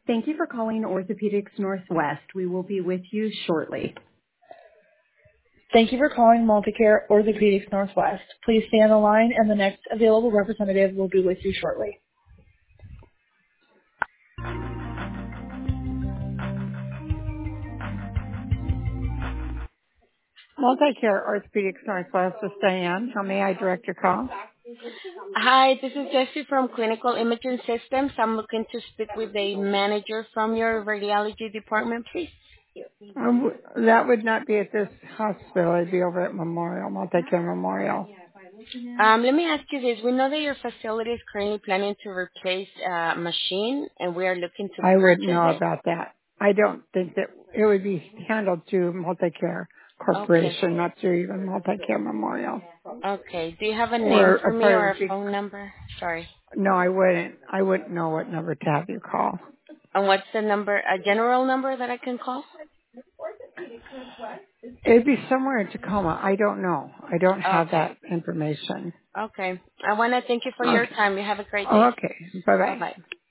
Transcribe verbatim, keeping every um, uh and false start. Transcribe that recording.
Thank you for calling Orthopedics Northwest. We will be with you shortly. Thank you for calling Multicare Orthopedics Northwest. Please stay on the line, and the next available representative will be with you shortly. Multicare Orthopedics Northwest is Diane. How may I direct your call? Hi, this is Jessie from Clinical Imaging Systems. I'm looking to speak with a manager from your radiology department, please. Um, that would not be at this hospital. It'd be over at Memorial, Multicare Memorial. Um, let me ask you this. We know that your facility is currently planning to replace a machine, and we are looking to I wouldn't purchase know it. about that. I don't think that it would be handled through Multicare Okay. Corporation, not through even Multicare Memorial. Okay. Do you have a name Or for a me part or of a G. phone number? Sorry. No, I wouldn't. I wouldn't know what number to have you call. And what's the number, a general number that I can call? It'd be somewhere in Tacoma. I don't know. I don't have Okay. that information. Okay. I want to thank you for your Okay. time. You have a great day. Okay. Bye bye. Bye-bye.